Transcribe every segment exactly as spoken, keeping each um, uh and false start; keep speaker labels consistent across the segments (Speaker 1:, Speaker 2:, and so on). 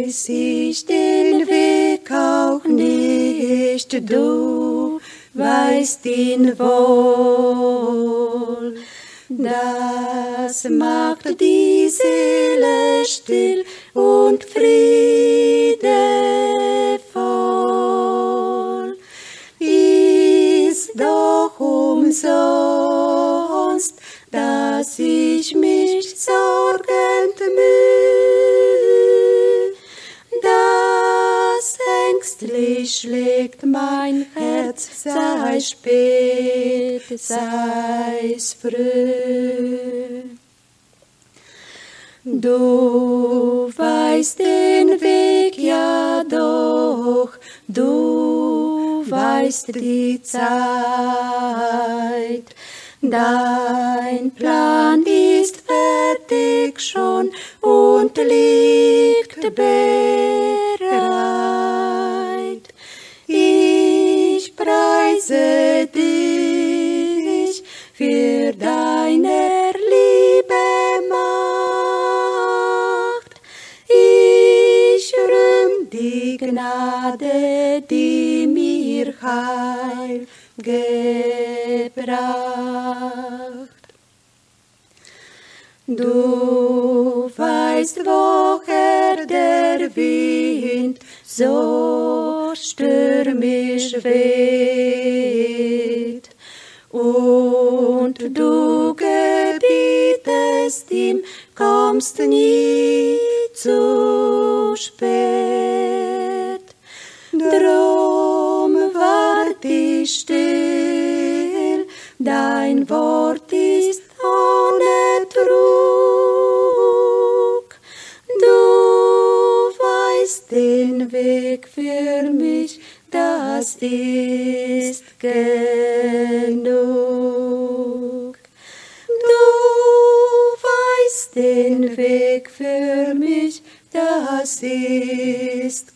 Speaker 1: weiß ich den Weg auch nicht, du weißt ihn wohl. Das macht die Seele still und friedevoll. Ist doch umsonst, dass ich mich sorgend müh. Das ängstlich schlägt mein Herz, sei spät, sei's früh. Du weißt den Weg ja doch, du weißt die Zeit. Dein Plan ist fertig schon und liegt bereit. Ich preise dich für deine Liebe Macht. Ich rühm die Gnade, die mir Heil gebracht. Du weißt, woher der Wind so stürmisch weht, und du gebietest ihm, kommst nie zu spät. Drum wart ich still, dein Wort ist ohne Trug. Du weißt den Weg für mich, das ist genug. Du weißt den Weg für mich, das ist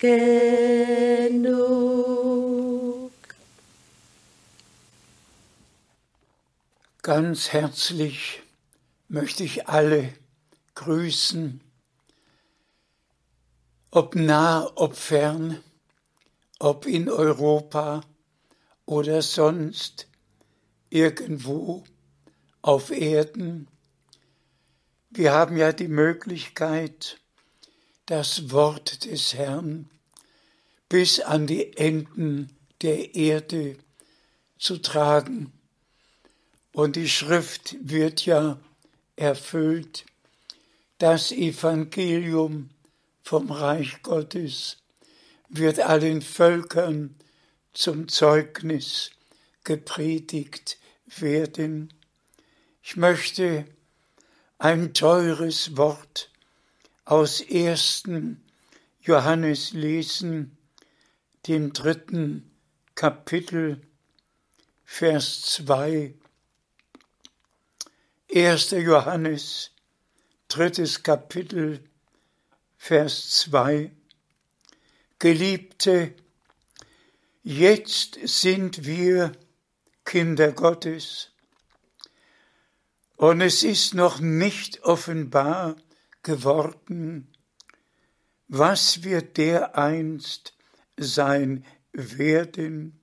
Speaker 1: genug.
Speaker 2: Ganz herzlich möchte ich alle grüßen, ob nah, ob fern, ob in Europa oder sonst irgendwo auf Erden. Wir haben ja die Möglichkeit, das Wort des Herrn bis an die Enden der Erde zu tragen. Und die Schrift wird ja erfüllt, das Evangelium vom Reich Gottes wird allen Völkern zum Zeugnis gepredigt werden. Ich möchte ein teures Wort aus ersten Johannes lesen, dem dritten Kapitel, Vers zwei. erster Johannes, drittes Kapitel, Vers zwei. Geliebte, jetzt sind wir Kinder Gottes, und es ist noch nicht offenbar geworden, was wir dereinst sein werden.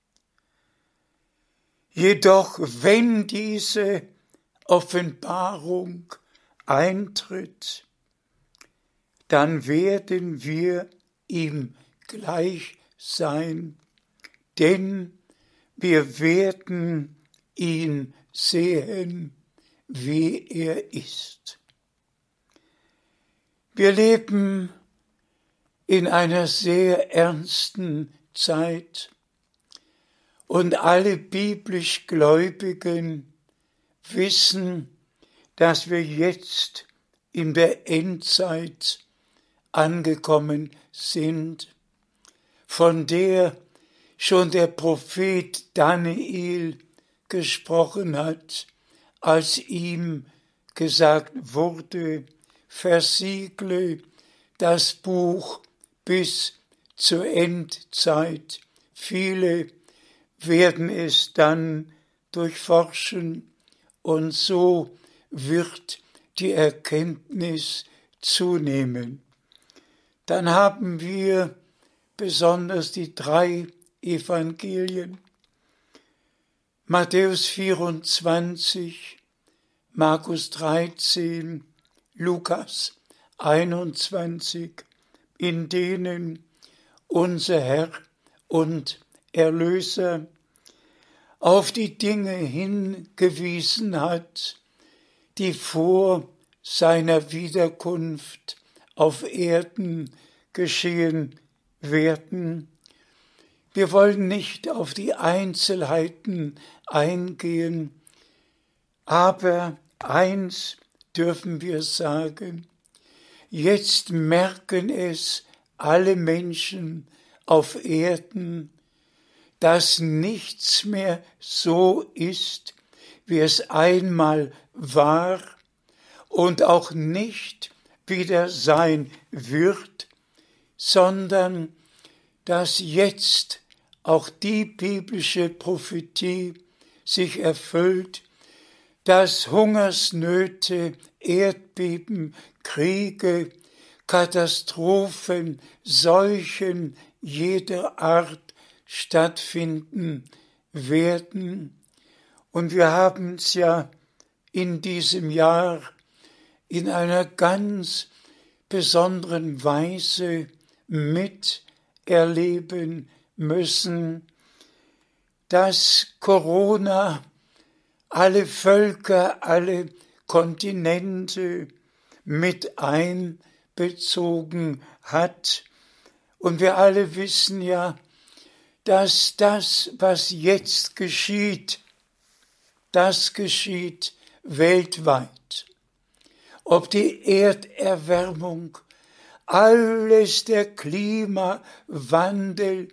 Speaker 2: Jedoch, wenn diese Offenbarung eintritt, dann werden wir ihm gleich sein, denn wir werden ihn sehen, wie er ist. Wir leben in einer sehr ernsten Zeit und alle biblisch Gläubigen wissen, dass wir jetzt in der Endzeit angekommen sind, von der schon der Prophet Daniel gesprochen hat, als ihm gesagt wurde, versiegle das Buch bis zur Endzeit. Viele werden es dann durchforschen und so wird die Erkenntnis zunehmen. dann haben wir besonders die drei Evangelien. Matthäus vierundzwanzig, Markus dreizehn, Lukas einundzwanzig, in denen unser Herr und Erlöser auf die Dinge hingewiesen hat, die vor seiner Wiederkunft auf Erden geschehen werden. Wir wollen nicht auf die Einzelheiten eingehen, aber eins dürfen wir sagen: Jetzt merken es alle Menschen auf Erden, dass nichts mehr so ist, wie es einmal war und auch nicht wieder sein wird, sondern dass jetzt auch die biblische Prophetie sich erfüllt, dass Hungersnöte, Erdbeben, Kriege, Katastrophen, Seuchen jeder Art stattfinden werden. Und wir haben es ja in diesem Jahr in einer ganz besonderen Weise miterleben müssen, dass Corona alle Völker, alle Kontinente mit einbezogen hat. Und wir alle wissen ja, dass das, was jetzt geschieht, das geschieht weltweit. Ob die Erderwärmung, alles der Klimawandel,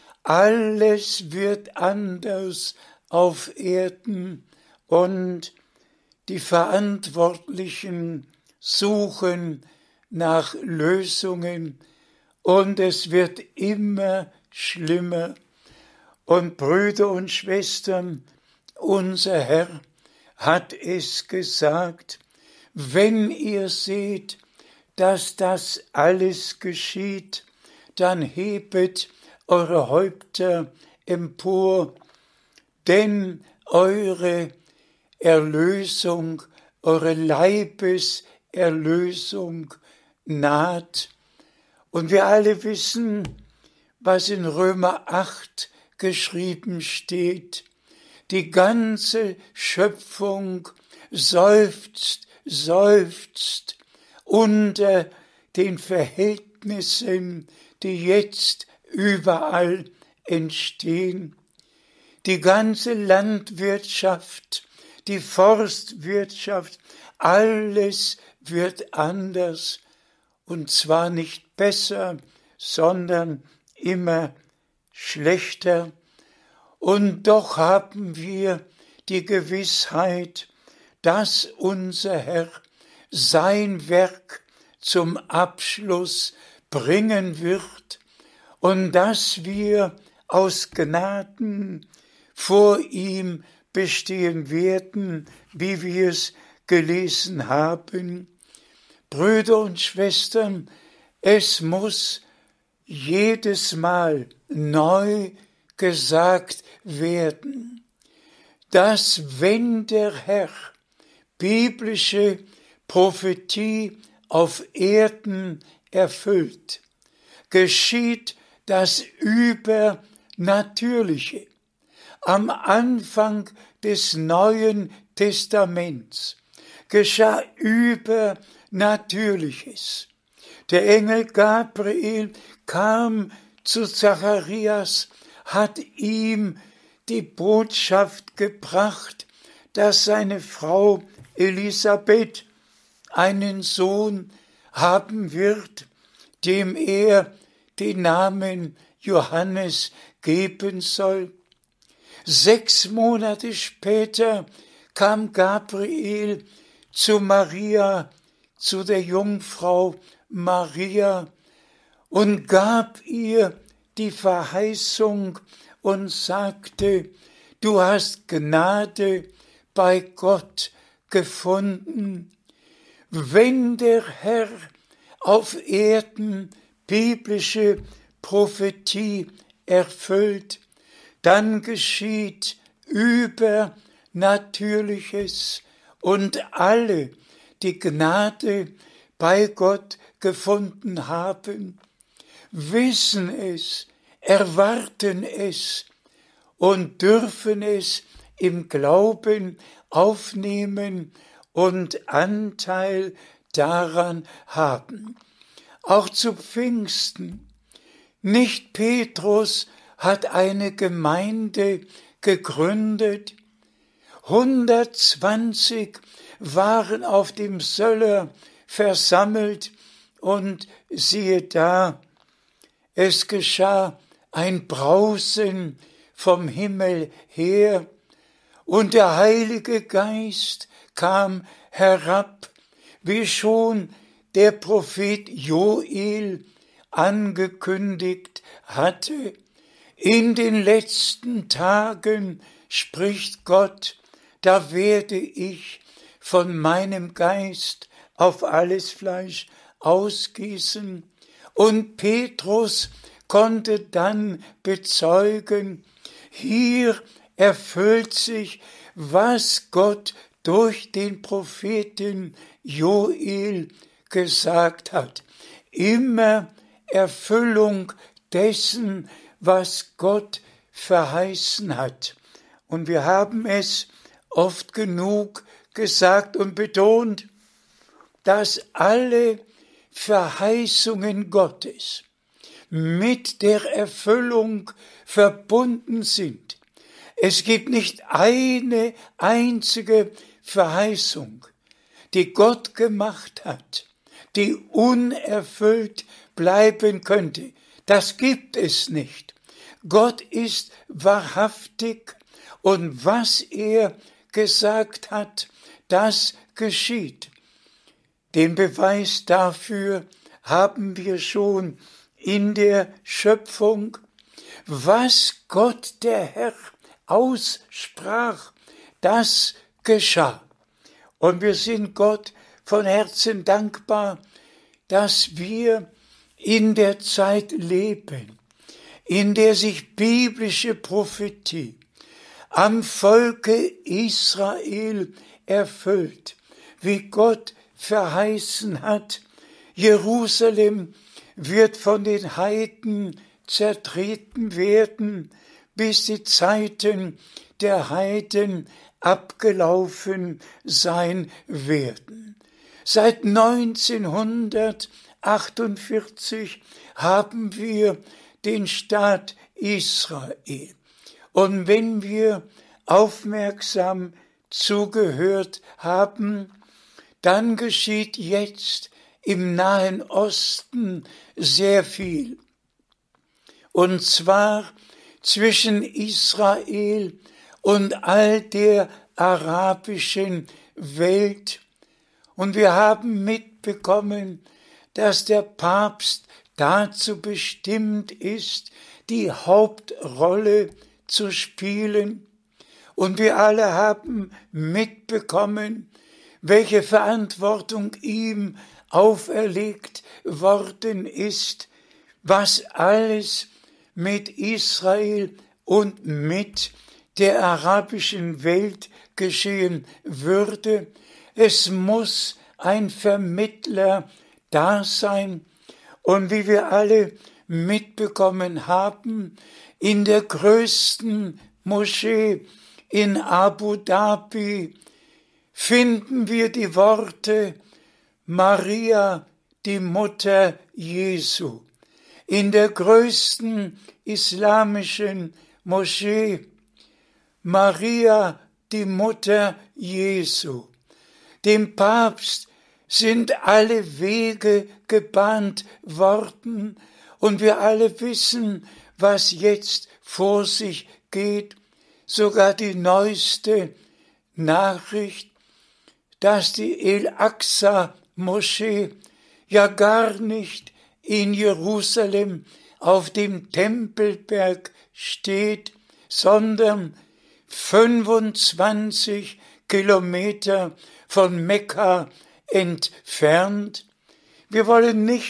Speaker 2: alles wird anders auf Erden und die Verantwortlichen suchen nach Lösungen und es wird immer schlimmer. Und Brüder und Schwestern, unser Herr hat es gesagt: Wenn ihr seht, dass das alles geschieht, dann hebet eure Häupter empor, denn eure Erlösung, eure Leibeserlösung naht. Und wir alle wissen, was in Römer acht geschrieben steht: Die ganze Schöpfung seufzt, seufzt unter den Verhältnissen, die jetzt überall entstehen. Die ganze Landwirtschaft, die Forstwirtschaft, alles wird anders, und zwar nicht besser, sondern immer schlechter. Und doch haben wir die Gewissheit, dass unser Herr sein Werk zum Abschluss bringen wird und dass wir aus Gnaden vor ihm bestehen werden, wie wir es gelesen haben. Brüder und Schwestern, es muss jedes Mal neu gesagt werden, dass wenn der Herr biblische Prophetie auf Erden erfüllt, geschieht das Übernatürliche. Am Anfang des Neuen Testaments geschah Übernatürliches. Der Engel Gabriel kam zu Zacharias, hat ihm die Botschaft gebracht, dass seine Frau Elisabeth einen Sohn haben wird, dem er den Namen Johannes geben soll. Sechs Monate später kam Gabriel zu Maria, zu der Jungfrau Maria, und gab ihr die Verheißung und sagte: Du hast Gnade bei Gott gefunden. Wenn der Herr auf Erden biblische Prophetie erfüllt, dann geschieht Übernatürliches und alle, die Gnade bei Gott gefunden haben, wissen es, erwarten es und dürfen es im Glauben aufnehmen und Anteil daran haben. Auch zu Pfingsten. Nicht Petrus hat eine Gemeinde gegründet. hundertzwanzig waren auf dem Söller versammelt und siehe da, es geschah ein Brausen vom Himmel her und der Heilige Geist kam herab, wie schon der Prophet Joel angekündigt hatte. In den letzten Tagen spricht Gott, da werde ich von meinem Geist auf alles Fleisch ausgießen. Und Petrus konnte dann bezeugen, hier erfüllt sich, was Gott durch den Propheten Joel gesagt hat. Immer Erfüllung dessen, was Gott verheißen hat. Und wir haben es oft genug gesagt und betont, dass alle Verheißungen Gottes mit der Erfüllung verbunden sind. Es gibt nicht eine einzige Verheißung, die Gott gemacht hat, die unerfüllt bleiben könnte. Das gibt es nicht. Gott ist wahrhaftig und was er gesagt hat, das geschieht. Den Beweis dafür haben wir schon in der Schöpfung. Was Gott der Herr aussprach, das geschah. Und wir sind Gott von Herzen dankbar, dass wir in der Zeit leben, in der sich biblische Prophetie am Volke Israel erfüllt, wie Gott verheißen hat. Jerusalem wird von den Heiden zertreten werden, bis die Zeiten der Heiden abgelaufen sein werden. Seit neunzehnhundertachtundvierzig haben wir den Staat Israel. Und wenn wir aufmerksam zugehört haben, dann geschieht jetzt im Nahen Osten sehr viel. Und zwar zwischen Israel und all der arabischen Welt. Und wir haben mitbekommen, dass der Papst dazu bestimmt ist, die Hauptrolle zu spielen. Und wir alle haben mitbekommen, welche Verantwortung ihm auferlegt worden ist, was alles mit Israel und mit der arabischen Welt geschehen würde. Es muss ein Vermittler da sein. Und wie wir alle mitbekommen haben, in der größten Moschee in Abu Dhabi finden wir die Worte Maria, die Mutter Jesu. In der größten islamischen Moschee Maria, die Mutter Jesu. Dem Papst sind alle Wege gebahnt worden und wir alle wissen, was jetzt vor sich geht. Sogar die neueste Nachricht, dass die El-Aqsa-Moschee ja gar nicht in Jerusalem auf dem Tempelberg steht, sondern fünfundzwanzig Kilometer von Mekka entfernt. Wir wollen nicht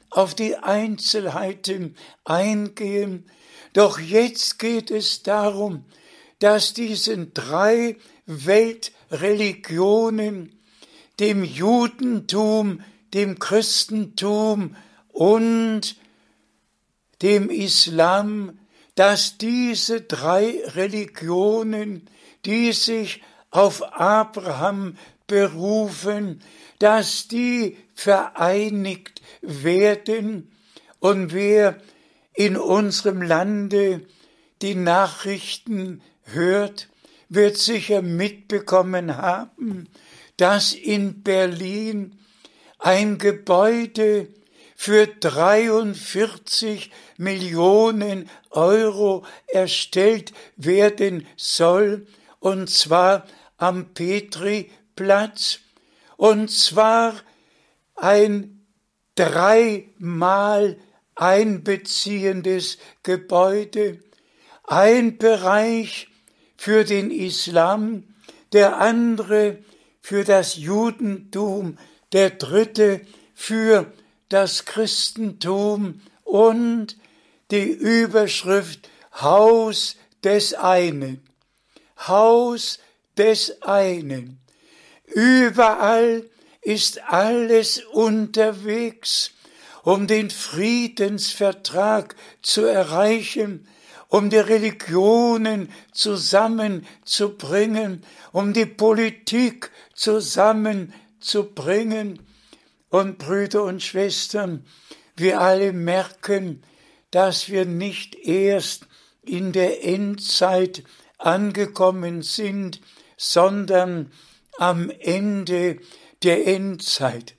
Speaker 2: auf die Einzelheiten eingehen. Doch jetzt geht es darum, dass diesen drei Weltreligionen, dem Judentum, dem Christentum und dem Islam, dass diese drei Religionen, die sich auf Abraham berufen, dass die vereinigt werden. Und wer in unserem Lande die Nachrichten hört, wird sicher mitbekommen haben, dass in Berlin ein Gebäude für dreiundvierzig Millionen Euro erstellt werden soll, und zwar am Petriplatz, und zwar ein dreimal einbeziehendes Gebäude, ein Bereich für den Islam, der andere für das Judentum, der dritte für das Christentum und die Überschrift Haus des einen. Haus des einen. Überall ist alles unterwegs, um den Friedensvertrag zu erreichen, um die Religionen zusammenzubringen, um die Politik zusammenzubringen. Und Brüder und Schwestern, wir alle merken, dass wir nicht erst in der Endzeit angekommen sind, sondern am Ende der Endzeit.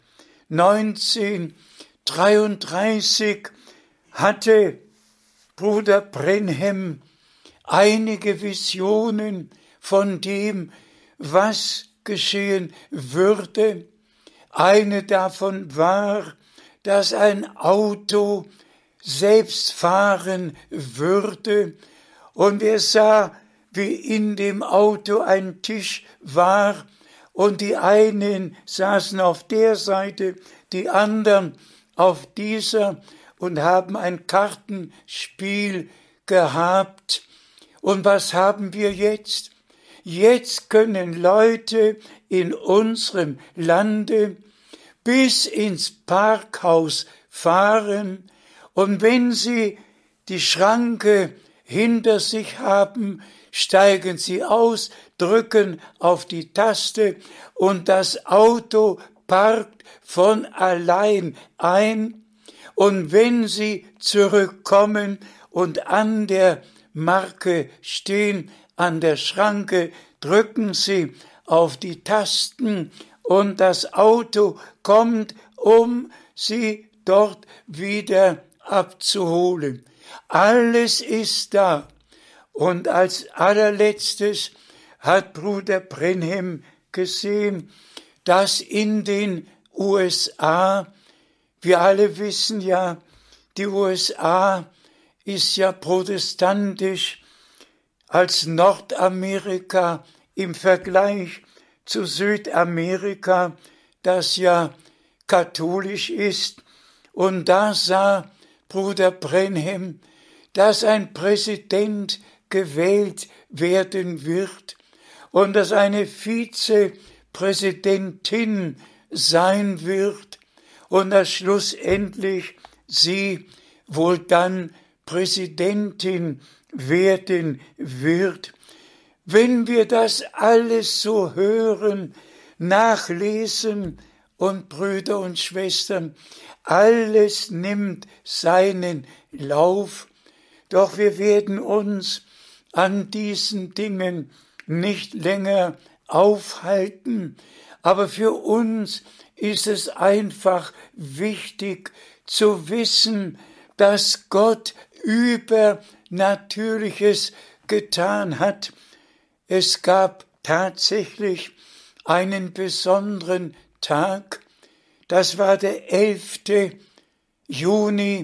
Speaker 2: neunzehnhundertdreiunddreißig hatte Bruder Branham einige Visionen von dem, was geschehen würde. Eine davon war, dass ein Auto selbst fahren würde, und er sah, wie in dem Auto ein Tisch war, und die einen saßen auf der Seite, die anderen auf dieser und haben ein Kartenspiel gehabt. Und was haben wir jetzt? Jetzt können Leute in unserem Lande bis ins Parkhaus fahren, und wenn sie die Schranke hinter sich haben, steigen sie aus, drücken auf die Taste und das Auto parkt von allein ein. Und wenn sie zurückkommen und an der Marke stehen, an der Schranke, drücken sie auf die Tasten und das Auto kommt, um sie dort wieder abzuholen. Alles ist da. Und als allerletztes hat Bruder Branham gesehen, dass in den U S A, wir alle wissen ja, die U S A ist ja protestantisch als Nordamerika im Vergleich zu Südamerika, das ja katholisch ist. Und da sah Bruder Branham, dass ein Präsident gewählt werden wird und dass eine Vizepräsidentin sein wird und dass schlussendlich sie wohl dann Präsidentin werden wird. Wenn wir das alles so hören, nachlesen, und Brüder und Schwestern, alles nimmt seinen Lauf, doch wir werden uns an diesen Dingen nicht länger aufhalten, aber für uns ist es einfach wichtig zu wissen, dass Gott Übernatürliches getan hat. Es gab tatsächlich einen besonderen Tag, das war der elfte Juni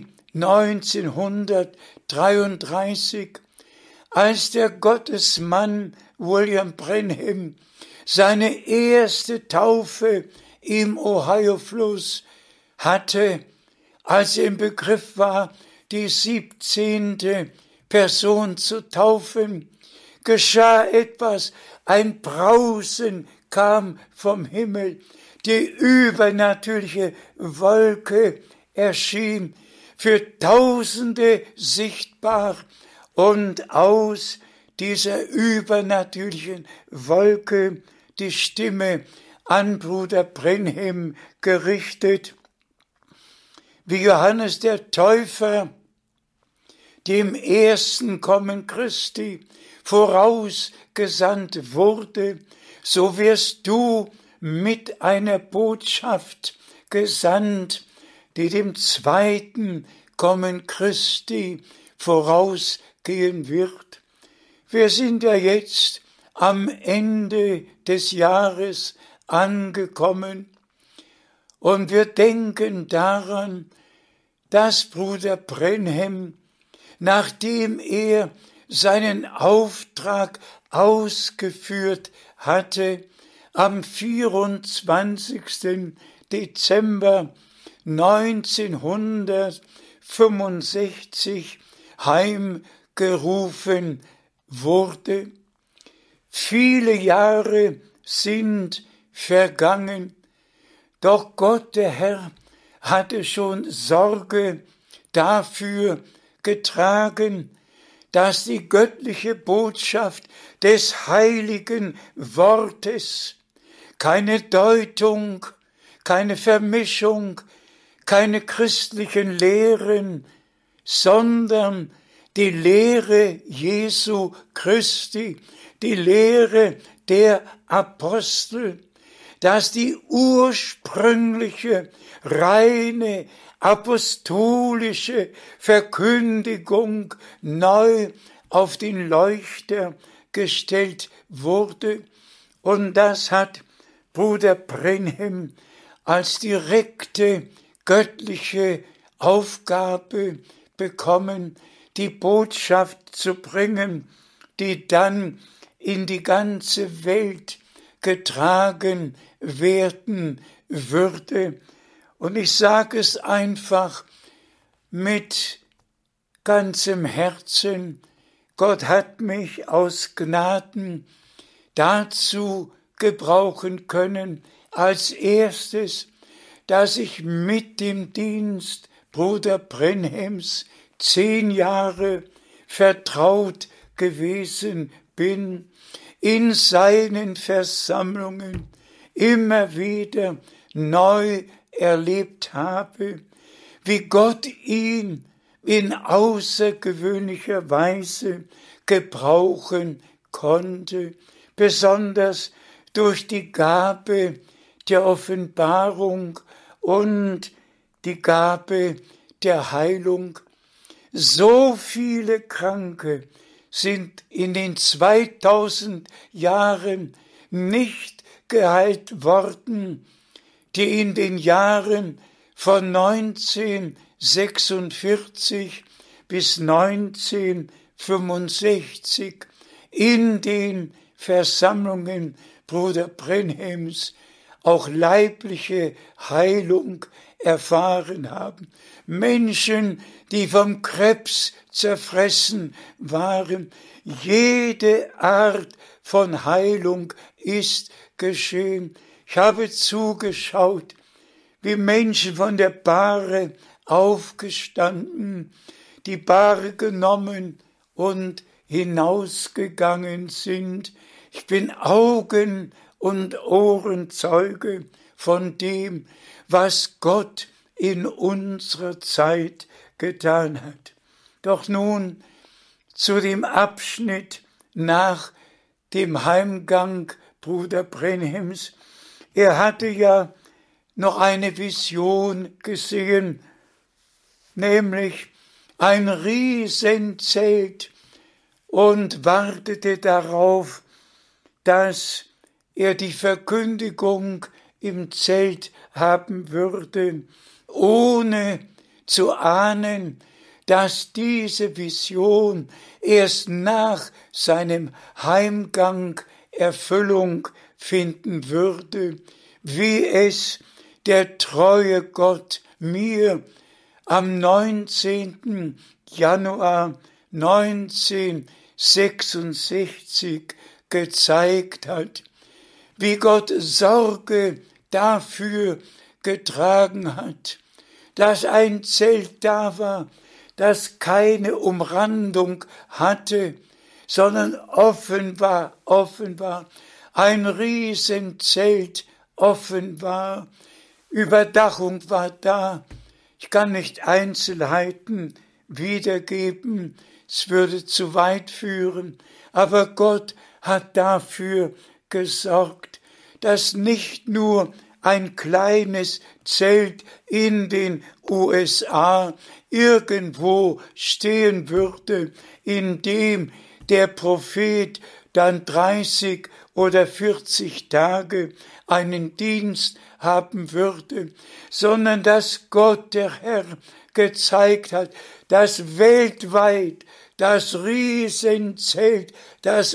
Speaker 2: neunzehnhundertdreiunddreißig, als der Gottesmann William Branham seine erste Taufe im Ohio-Fluss hatte, als er im Begriff war, die siebzehnte Person zu taufen, geschah etwas, ein Brausen kam vom Himmel, die übernatürliche Wolke erschien, für Tausende sichtbar, und aus dieser übernatürlichen Wolke die Stimme an Bruder Branham gerichtet, wie Johannes der Täufer dem ersten Kommen Christi vorausgesandt wurde, so wirst du mit einer Botschaft gesandt, die dem zweiten Kommen Christi vorausgehen wird. Wir sind ja jetzt am Ende des Jahres angekommen und wir denken daran, dass Bruder Branham, nachdem er seinen Auftrag ausgeführt hatte, am vierundzwanzigsten Dezember neunzehnhundertfünfundsechzig heimgerufen wurde. Viele Jahre sind vergangen, doch Gott, der Herr, hatte schon Sorge dafür getragen, dass die göttliche Botschaft des heiligen Wortes keine Deutung, keine Vermischung, keine christlichen Lehren, sondern die Lehre Jesu Christi, die Lehre der Apostel, dass die ursprüngliche, reine, apostolische Verkündigung neu auf den Leuchter gestellt wurde. Und das hat Bruder Branham als direkte göttliche Aufgabe bekommen, die Botschaft zu bringen, die dann in die ganze Welt getragen werden würde. Und ich sage es einfach mit ganzem Herzen, Gott hat mich aus Gnaden dazu gebrauchen können, als erstes, dass ich mit dem Dienst Bruder Branhams zehn Jahre vertraut gewesen bin, in seinen Versammlungen immer wieder neu erlebt habe, wie Gott ihn in außergewöhnlicher Weise gebrauchen konnte, besonders durch die Gabe der Offenbarung und die Gabe der Heilung. So viele Kranke sind in den zweitausend Jahren nicht geheilt worden, die in den Jahren von neunzehnhundertsechsundvierzig bis neunzehnhundertfünfundsechzig in den Versammlungen Bruder Branhams auch leibliche Heilung erfahren haben. Menschen, die vom Krebs zerfressen waren. Jede Art von Heilung ist geschehen. Ich habe zugeschaut, wie Menschen von der Bahre aufgestanden, die Bahre genommen und hinausgegangen sind. Ich bin Augen- und Ohrenzeuge von dem, was Gott in unserer Zeit getan hat. Doch nun zu dem Abschnitt nach dem Heimgang Bruder Branhams. Er hatte ja noch eine Vision gesehen, nämlich ein Riesenzelt, und wartete darauf, dass er die Verkündigung im Zelt haben würde, ohne zu ahnen, dass diese Vision erst nach seinem Heimgang Erfüllung finden würde, wie es der treue Gott mir am neunzehnten Januar neunzehnhundertsechsundsechzig gezeigt hat, wie Gott Sorge dafür getragen hat, dass ein Zelt da war, das keine Umrandung hatte, sondern offen war, offen war, ein Riesenzelt offen war, Überdachung war da. Ich kann nicht Einzelheiten wiedergeben, es würde zu weit führen, aber Gott hat dafür gesorgt, dass nicht nur ein kleines Zelt in den U S A irgendwo stehen würde, in dem der Prophet dann dreißig oder vierzig Tage einen Dienst haben würde, sondern dass Gott, der Herr, gezeigt hat, dass weltweit das Riesenzelt, das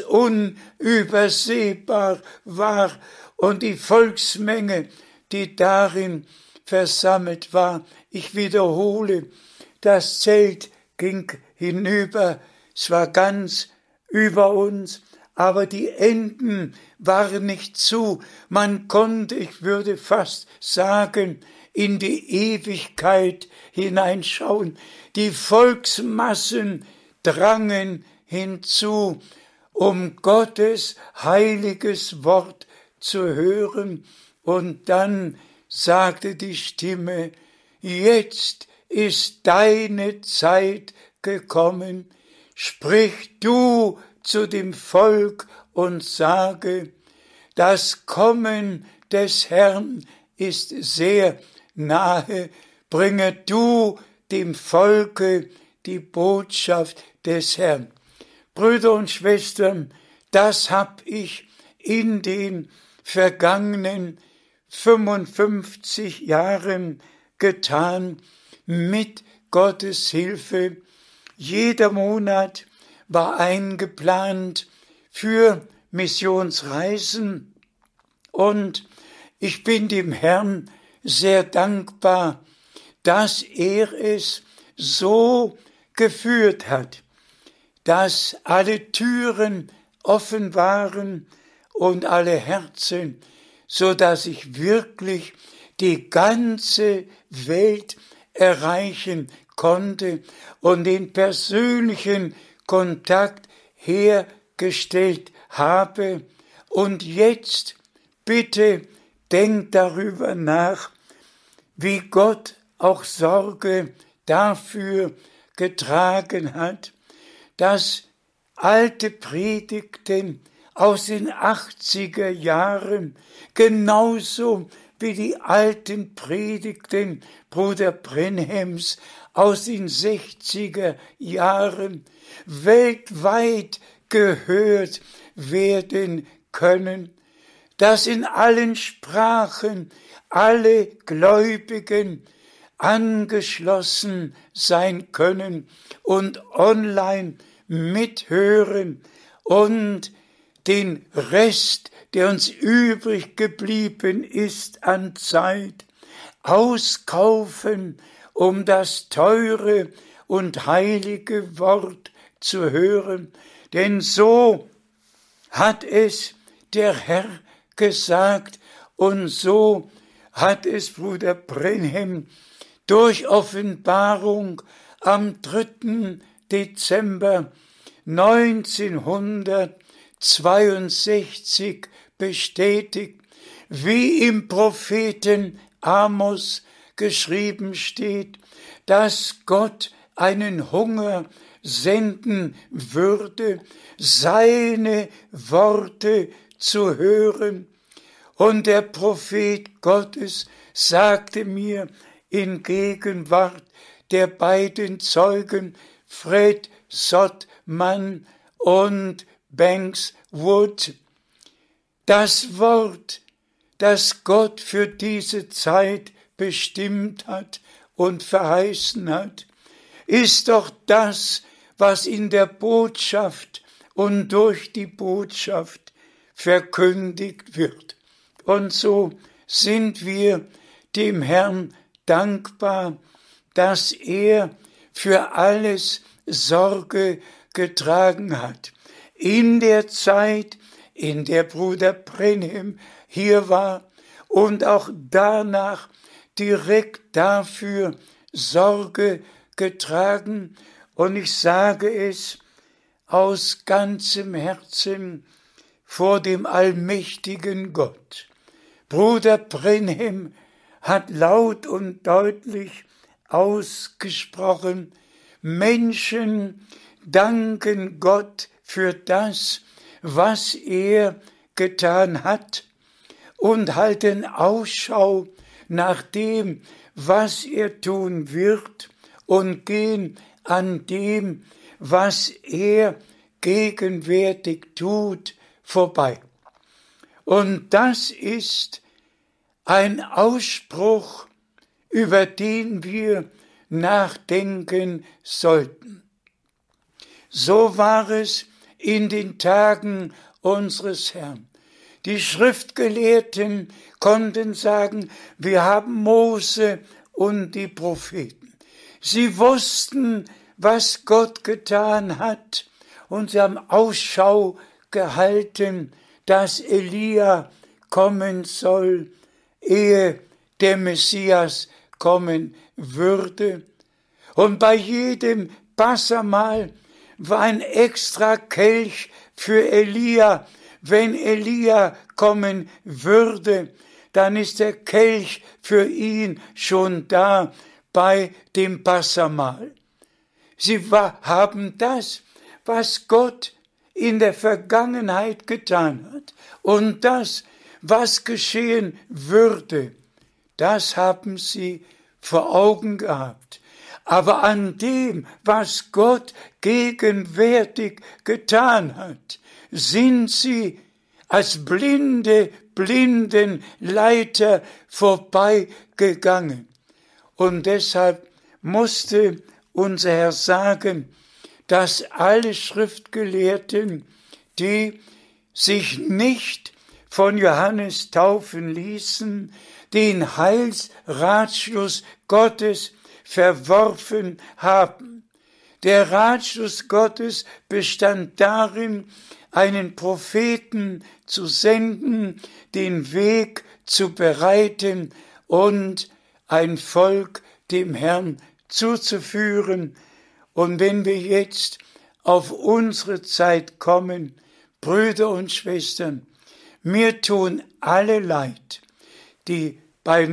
Speaker 2: unübersehbar war, und die Volksmenge, die darin versammelt war. Ich wiederhole, das Zelt ging hinüber, es war ganz über uns, aber die Enden waren nicht zu. Man konnte, ich würde fast sagen, in die Ewigkeit hineinschauen. Die Volksmassen drangen hinzu, um Gottes heiliges Wort zu hören. Und dann sagte die Stimme, jetzt ist deine Zeit gekommen, sprich du zu dem Volk und sage, das Kommen des Herrn ist sehr nahe, bringe du dem Volke die Botschaft des Herrn. Brüder und Schwestern, das hab ich in den vergangenen fünfundfünfzig Jahren getan, mit Gottes Hilfe. Jeder Monat war eingeplant für Missionsreisen und ich bin dem Herrn sehr dankbar, dass er es so geführt hat, dass alle Türen offen waren und alle Herzen, so dass ich wirklich die ganze Welt erreichen konnte und den persönlichen Kontakt hergestellt habe. Und jetzt bitte denkt darüber nach, wie Gott auch Sorge dafür getragen hat, dass alte Predigten aus den achtziger Jahren, genauso wie die alten Predigten Bruder Brenhems aus den sechziger Jahren, weltweit gehört werden können, dass in allen Sprachen alle Gläubigen angeschlossen sein können und online mithören und den Rest, der uns übrig geblieben ist an Zeit, auskaufen, um das teure und heilige Wort zu hören. Denn so hat es der Herr gesagt und so hat es Bruder Brenhem durch Offenbarung am dritten Dezember neunzehnhundertzweiundsechzig bestätigt, wie im Propheten Amos geschrieben steht, dass Gott einen Hunger senden würde, seine Worte zu hören. Und der Prophet Gottes sagte mir in Gegenwart der beiden Zeugen Fred Sottmann und Banks Wood, das Wort, das Gott für diese Zeit bestimmt hat und verheißen hat, ist doch das, was in der Botschaft und durch die Botschaft verkündigt wird. Und so sind wir dem Herrn dankbar, dass er für alles Sorge getragen hat. In der Zeit, in der Bruder Branham hier war und auch danach direkt dafür Sorge getragen. Und ich sage es aus ganzem Herzen vor dem allmächtigen Gott. Bruder Branham hat laut und deutlich ausgesprochen, Menschen danken Gott für das, was er getan hat und halten Ausschau nach dem, was er tun wird und gehen an dem, was er gegenwärtig tut, vorbei. Und das ist ein Ausspruch, über den wir nachdenken sollten. So war es in den Tagen unseres Herrn. Die Schriftgelehrten konnten sagen, wir haben Mose und die Propheten. Sie wussten, was Gott getan hat, und sie haben Ausschau gehalten, dass Elia kommen soll, ehe der Messias kommen würde. Und bei jedem Passamal war ein extra Kelch für Elia. Wenn Elia kommen würde, dann ist der Kelch für ihn schon da bei dem Passamal. Sie war, haben das, was Gott in der Vergangenheit getan hat, und das, was geschehen würde, das haben sie vor Augen gehabt. Aber an dem, was Gott gegenwärtig getan hat, sind sie als blinde Blindenleiter vorbeigegangen. Und deshalb musste unser Herr sagen, dass alle Schriftgelehrten, die sich nicht von Johannes taufen ließen, den Heilsratschluss Gottes verworfen haben. Der Ratschluss Gottes bestand darin, einen Propheten zu senden, den Weg zu bereiten und ein Volk dem Herrn zuzuführen. Und wenn wir jetzt auf unsere Zeit kommen, Brüder und Schwestern, mir tun alle leid, die bei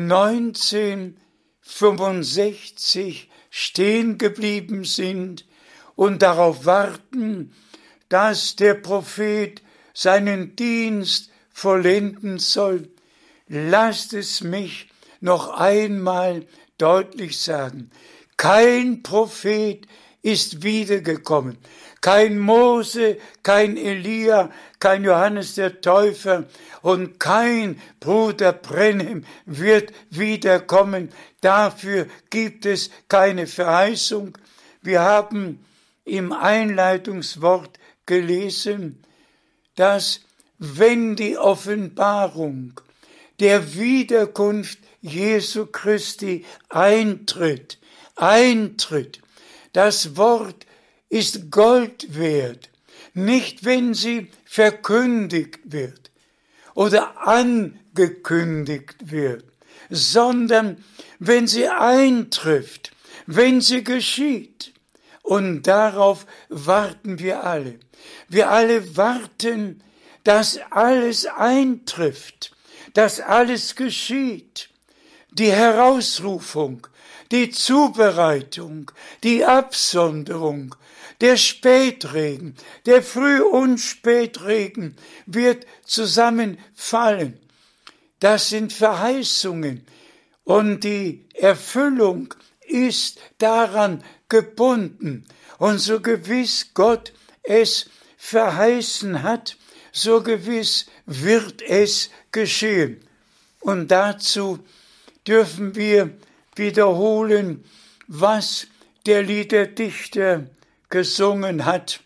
Speaker 2: neunzehnhundertfünfundsechzig stehen geblieben sind und darauf warten, dass der Prophet seinen Dienst vollenden soll. Lasst es mich noch einmal deutlich sagen. Kein Prophet ist wiedergekommen. Kein Mose, kein Elia, kein Johannes der Täufer und kein Bruder Branham wird wiederkommen. Dafür gibt es keine Verheißung. Wir haben im Einleitungswort gelesen, dass wenn die Offenbarung der Wiederkunft Jesu Christi eintritt, eintritt, das Wort ist Gold wert, nicht wenn sie verkündigt wird oder angekündigt wird, sondern wenn sie eintrifft, wenn sie geschieht. Und darauf warten wir alle. Wir alle warten, dass alles eintrifft, dass alles geschieht. Die Herausrufung, die Zubereitung, die Absonderung, der Spätregen, der Früh- und Spätregen wird zusammenfallen. Das sind Verheißungen und die Erfüllung ist daran gebunden. Und so gewiss Gott es verheißen hat, so gewiss wird es geschehen. Und dazu dürfen wir wiederholen, was der Liederdichter gesungen hat.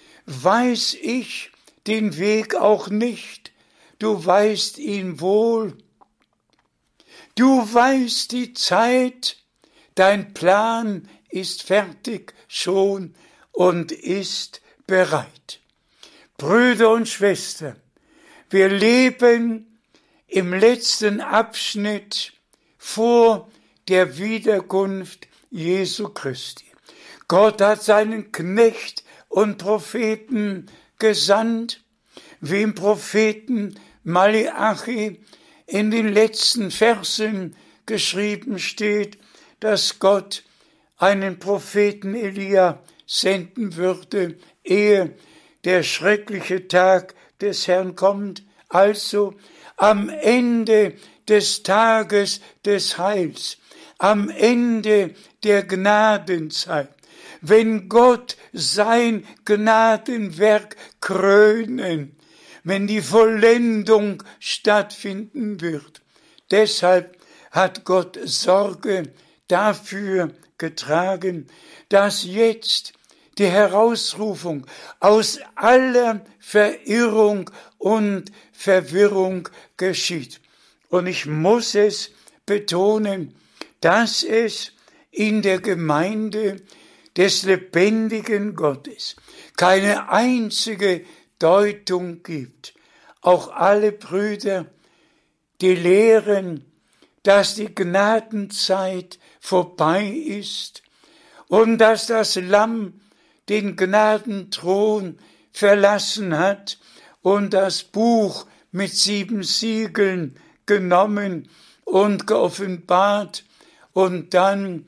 Speaker 2: Weiß ich den Weg auch nicht, du weißt ihn wohl. Du weißt die Zeit, Dein Plan ist fertig schon und ist bereit. Brüder und Schwestern, wir leben im letzten Abschnitt vor der Wiederkunft Jesu Christi. Gott hat seinen Knecht und Propheten gesandt, wie im Propheten Maleachi in den letzten Versen geschrieben steht, dass Gott einen Propheten Elia senden würde, ehe der schreckliche Tag des Herrn kommt, also am Ende des Tages des Heils, am Ende der Gnadenzeit, wenn Gott sein Gnadenwerk krönen, wenn die Vollendung stattfinden wird. Deshalb hat Gott Sorge dafür getragen, dass jetzt die Herausrufung aus aller Verirrung und Verwirrung geschieht. Und ich muss es betonen, dass es in der Gemeinde des lebendigen Gottes keine einzige Deutung gibt. Auch alle Brüder, die lehren, dass die Gnadenzeit vorbei ist und dass das Lamm den Gnadenthron verlassen hat und das Buch mit sieben Siegeln genommen und geoffenbart und dann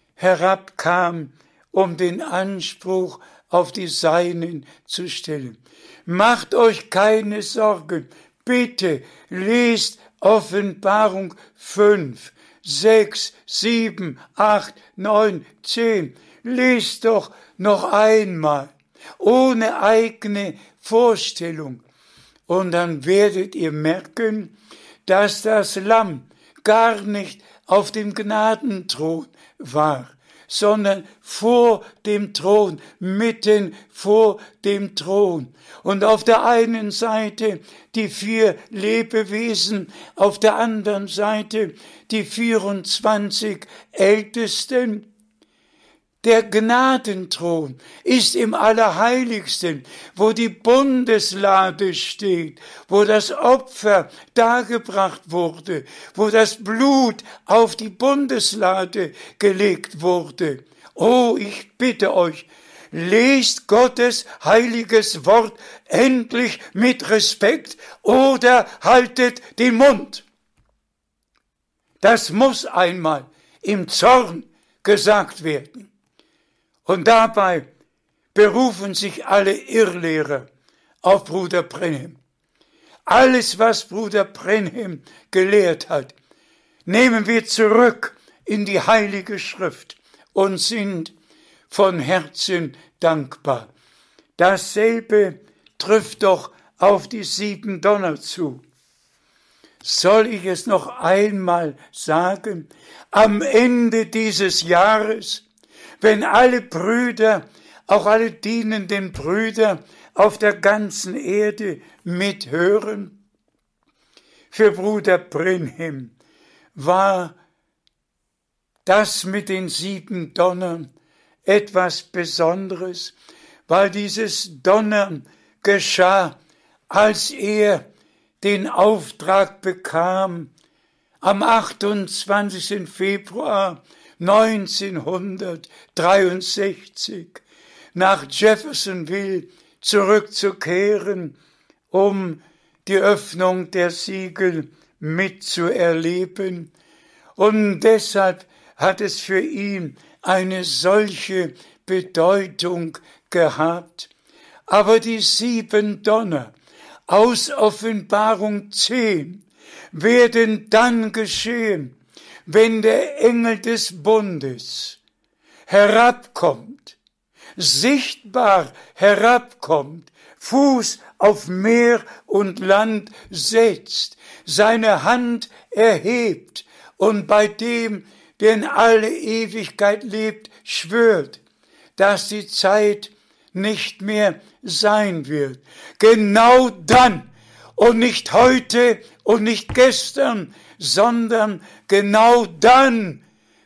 Speaker 2: herabkam, um den Anspruch auf die Seinen zu stellen. Macht euch keine Sorgen, bitte lest Offenbarung fünf, sechs, sieben, acht, neun, zehn. Lest doch noch einmal, ohne eigene Vorstellung. Und dann werdet ihr merken, dass das Lamm gar nicht auf dem Gnadenthron war, sondern vor dem Thron, mitten vor dem Thron. Und auf der einen Seite die vier Lebewesen, auf der anderen Seite die vierundzwanzig Ältesten. Der Gnadenthron ist im Allerheiligsten, wo die Bundeslade steht, wo das Opfer dargebracht wurde, wo das Blut auf die Bundeslade gelegt wurde. Oh, ich bitte euch, lest Gottes heiliges Wort endlich mit Respekt oder haltet den Mund. Das muss einmal im Zorn gesagt werden. Und dabei berufen sich alle Irrlehrer auf Bruder Brenhem. Alles, was Bruder Brenhem gelehrt hat, nehmen wir zurück in die Heilige Schrift und sind von Herzen dankbar. Dasselbe trifft doch auf die sieben Donner zu. Soll ich es noch einmal sagen? Am Ende dieses Jahres, wenn alle Brüder, auch alle dienenden Brüder auf der ganzen Erde mithören, für Bruder Brenhem war das mit den sieben Donnern etwas Besonderes, weil dieses Donnern geschah, als er den Auftrag bekam, am achtundzwanzigsten Februar neunzehnhundertdreiundsechzig nach Jeffersonville zurückzukehren, um die Öffnung der Siegel mitzuerleben. Und deshalb hat es für ihn eine solche Bedeutung gehabt. Aber die sieben Donner aus Offenbarung zehn werden dann geschehen, wenn der Engel des Bundes herabkommt, sichtbar herabkommt, Fuß auf Meer und Land setzt, seine Hand erhebt und bei dem, der in alle Ewigkeit lebt, schwört, dass die Zeit nicht mehr sein wird. Genau dann und nicht heute und nicht gestern, sondern genau dann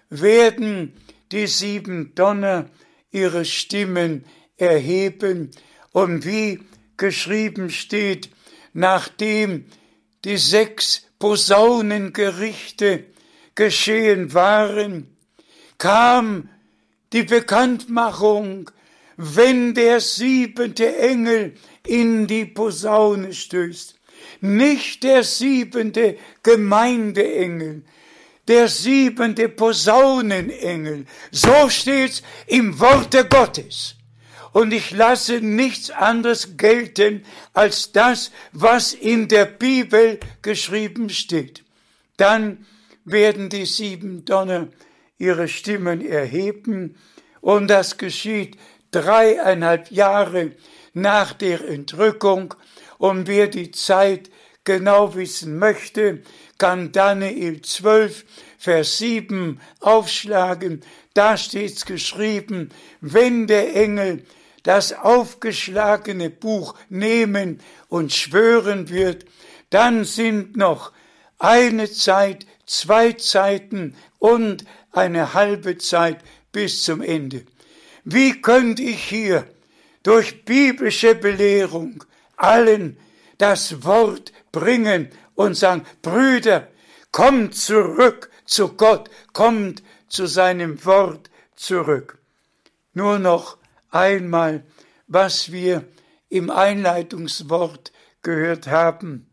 Speaker 2: werden die sieben Donner ihre Stimmen erheben. Und wie geschrieben steht, nachdem die sechs Posaunengerichte geschehen waren, kam die Bekanntmachung, wenn der siebente Engel in die Posaune stößt. Nicht der siebente Gemeindeengel, der siebente Posaunenengel. So steht's im Worte Gottes. Und ich lasse nichts anderes gelten als das, was in der Bibel geschrieben steht. Dann werden die sieben Donner ihre Stimmen erheben, und das geschieht dreieinhalb Jahre nach der Entrückung. Und wer die Zeit genau wissen möchte, kann Daniel zwölf, Vers sieben aufschlagen. Da steht's geschrieben, wenn der Engel das aufgeschlagene Buch nehmen und schwören wird, dann sind noch eine Zeit, zwei Zeiten und eine halbe Zeit bis zum Ende. Wie könnte ich hier durch biblische Belehrung allen das Wort bringen und sagen, Brüder, kommt zurück zu Gott, kommt zu seinem Wort zurück. Nur noch einmal, was wir im Einleitungswort gehört haben.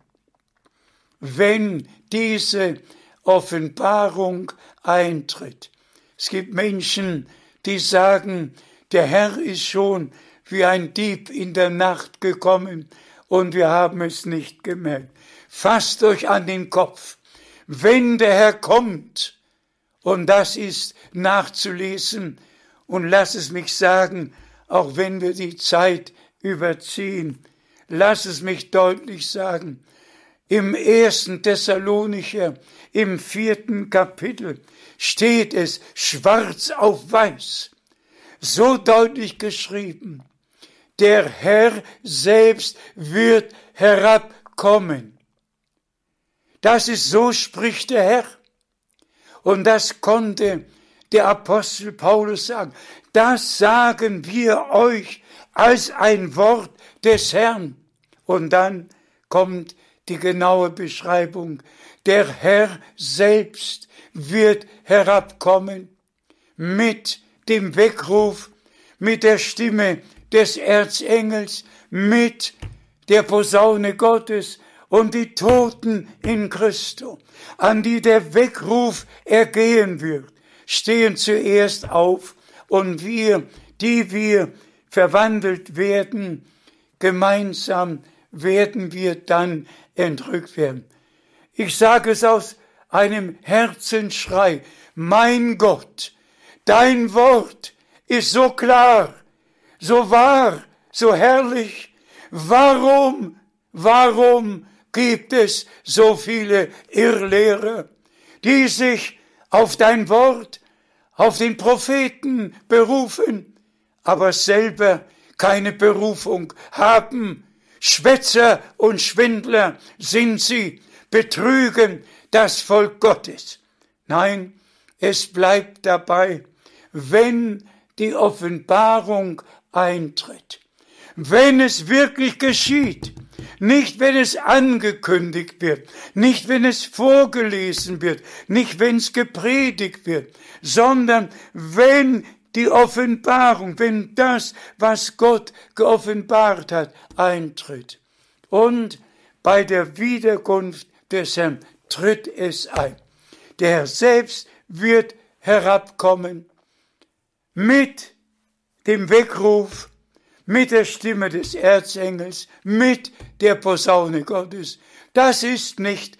Speaker 2: Wenn diese Offenbarung eintritt. Es gibt Menschen, die sagen, der Herr ist schon wie ein Dieb in der Nacht gekommen und wir haben es nicht gemerkt. Fasst euch an den Kopf, wenn der Herr kommt, und das ist nachzulesen, und lass es mich sagen, auch wenn wir die Zeit überziehen, lass es mich deutlich sagen, im ersten Thessalonicher, im vierten Kapitel, steht es schwarz auf weiß, so deutlich geschrieben, der Herr selbst wird herabkommen. Das ist, so spricht der Herr. Und das konnte der Apostel Paulus sagen. Das sagen wir euch als ein Wort des Herrn. Und dann kommt die genaue Beschreibung. Der Herr selbst wird herabkommen mit dem Weckruf, mit der Stimme des Erzengels, mit der Posaune Gottes und die Toten in Christo, an die der Weckruf ergehen wird, stehen zuerst auf, und wir, die wir verwandelt werden, gemeinsam werden wir dann entrückt werden. Ich sage es aus einem Herzensschrei, mein Gott, dein Wort ist so klar, so wahr, so herrlich. Warum, warum gibt es so viele Irrlehrer, die sich auf dein Wort, auf den Propheten berufen, aber selber keine Berufung haben? Schwätzer und Schwindler sind sie, betrügen das Volk Gottes. Nein, es bleibt dabei, wenn die Offenbarung eintritt, wenn es wirklich geschieht, nicht wenn es angekündigt wird, nicht wenn es vorgelesen wird, nicht wenn es gepredigt wird, sondern wenn die Offenbarung, wenn das, was Gott geoffenbart hat, eintritt. Und bei der Wiederkunft des Herrn tritt es ein. Der Herr selbst wird herabkommen mit dem Weckruf, mit der Stimme des Erzengels, mit der Posaune Gottes. Das ist nicht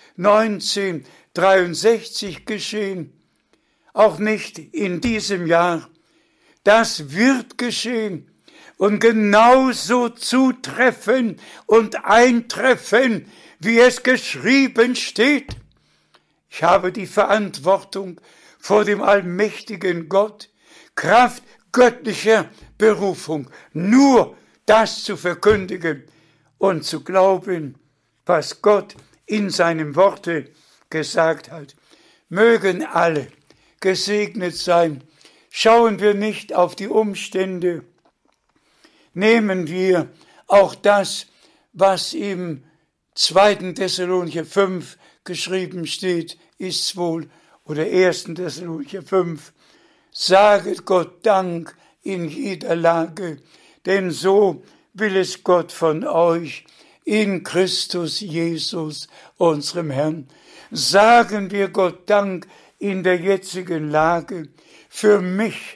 Speaker 2: neunzehnhundertdreiundsechzig geschehen, auch nicht in diesem Jahr. Das wird geschehen und genauso zutreffen und eintreffen, wie es geschrieben steht. Ich habe die Verantwortung vor dem allmächtigen Gott, Kraft göttlicher Berufung, nur das zu verkündigen und zu glauben, was Gott in seinem Worte gesagt hat. Mögen alle gesegnet sein. Schauen wir nicht auf die Umstände. Nehmen wir auch das, was im zweiten Thessalonicher fünf geschrieben steht, ist's wohl, oder ersten Thessalonicher fünf. Saget Gott Dank in jeder Lage, denn so will es Gott von euch in Christus Jesus, unserem Herrn. Sagen wir Gott Dank in der jetzigen Lage, für mich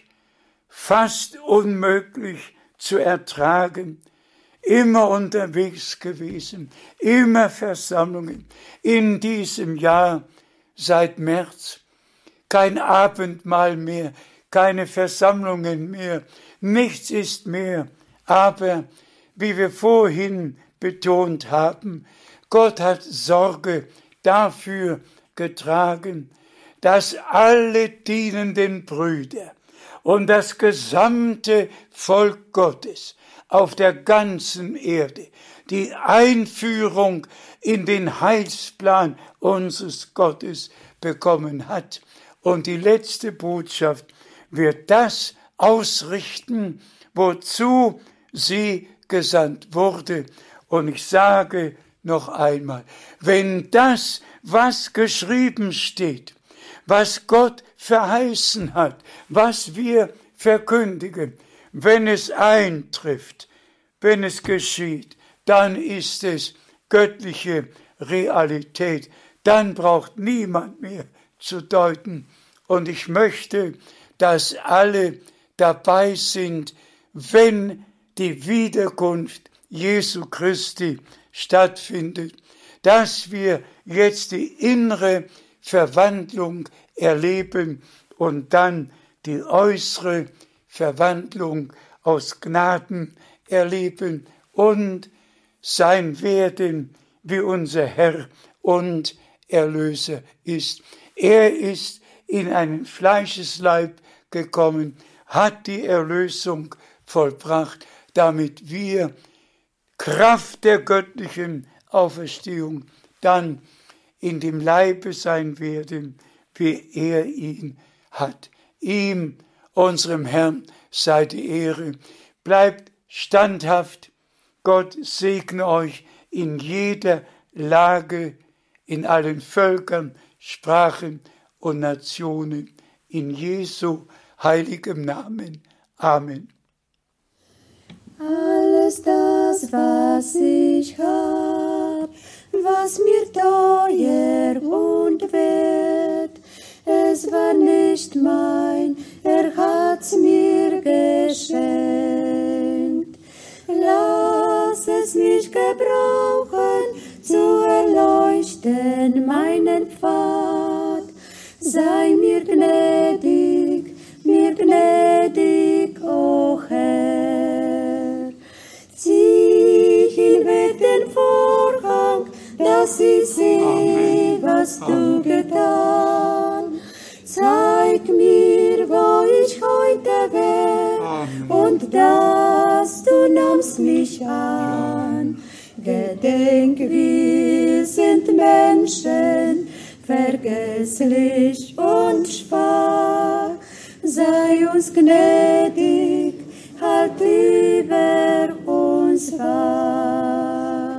Speaker 2: fast unmöglich zu ertragen, immer unterwegs gewesen, immer Versammlungen, in diesem Jahr seit März, kein Abendmahl mehr, keine Versammlungen mehr, nichts ist mehr, aber wie wir vorhin betont haben, Gott hat Sorge dafür getragen, dass alle dienenden Brüder und das gesamte Volk Gottes auf der ganzen Erde die Einführung in den Heilsplan unseres Gottes bekommen hat. Und die letzte Botschaft wird das ausrichten, wozu sie gesandt wurde. Und ich sage noch einmal, wenn das, was geschrieben steht, was Gott verheißen hat, was wir verkündigen, wenn es eintrifft, wenn es geschieht, dann ist es göttliche Realität. Dann braucht niemand mehr zu deuten. Und ich möchte, dass alle dabei sind, wenn die Wiederkunft Jesu Christi stattfindet, dass wir jetzt die innere Verwandlung erleben und dann die äußere Verwandlung aus Gnaden erleben und sein werden, wie unser Herr und Erlöser ist. Er ist in einen Fleischesleib gekommen, hat die Erlösung vollbracht, damit wir Kraft der göttlichen Auferstehung dann in dem Leibe sein werden, wie er ihn hat. Ihm, unserem Herrn, sei die Ehre. Bleibt standhaft. Gott segne euch in jeder Lage, in allen Völkern, Sprachen und Nationen. In Jesu heiligem Namen. Amen.
Speaker 1: Alles das, was ich hab, was mir teuer und wert, es war nicht mein, er hat's mir geschenkt. Lass es mich gebrauchen, zu erleuchten meinen Pfad. Sei mir gnädig, mir gnädig, o Herr. Zieh hinweg den Vorhang, dass ich sehe, was du getan. Zeig mir, wo ich heute wär, und dass du nahmst mich an. Gedenk, wir sind Menschen, vergesslich und schwach. Sei uns gnädig, halt über uns wacht.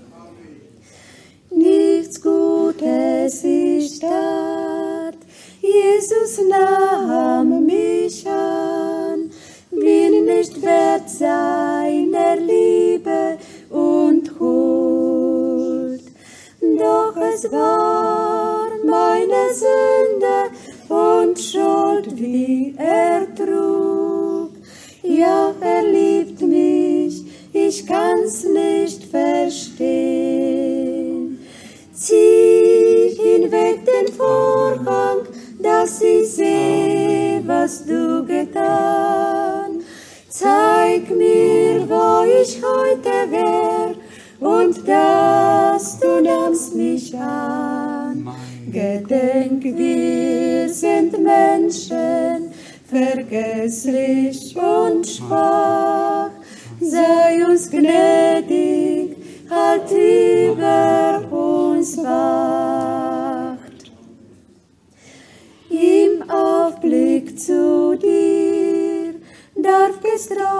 Speaker 1: Nichts Gutes ich tat, Jesus nahm mich an, bin nicht wert seiner Liebe und Huld. Doch es war meine Sünde und Schuld, wie er trug. Ja, er liebt mich, ich kann's nicht verstehen. Zieh hinweg den Vorhang, dass ich sehe, was du getan. Zeig mir, wo ich heute wär, und dass du nahmst mich an. Gedenk, wir sind Menschen, vergesslich und schwach. Sei uns gnädig, halt über uns wacht. Im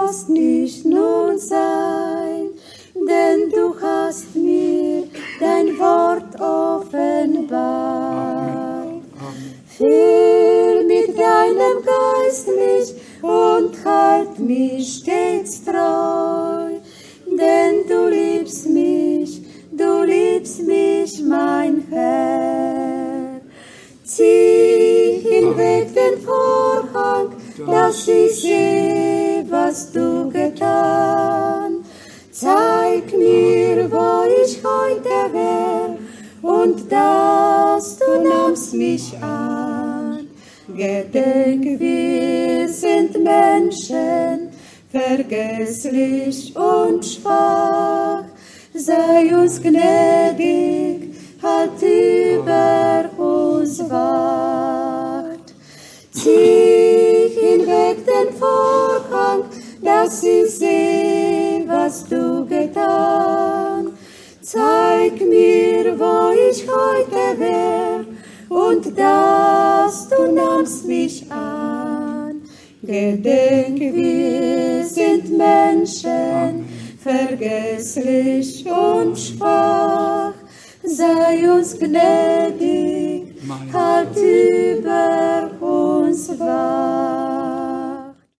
Speaker 1: sollst nicht nun sein, denn du hast mir dein Wort offenbart. Füll mit deinem Geist mich und halt mich stets treu, denn du liebst mich, du liebst mich, mein Herr. Zieh hinweg den Vorhang, dass ich sehe, was du getan. Zeig mir, wo ich heute wär, und dass du nahmst mich an. Gedenk, wir sind Menschen, vergesslich und schwach. Sei uns gnädig, halt über uns wacht. Zieh hinweg den Vorhang, dass ich sehe, was du getan. Zeig mir, wo ich heute wär, und dass du nahmst mich an. Gedenk, wir sind Menschen, vergesslich und schwach. Sei uns gnädig, halt über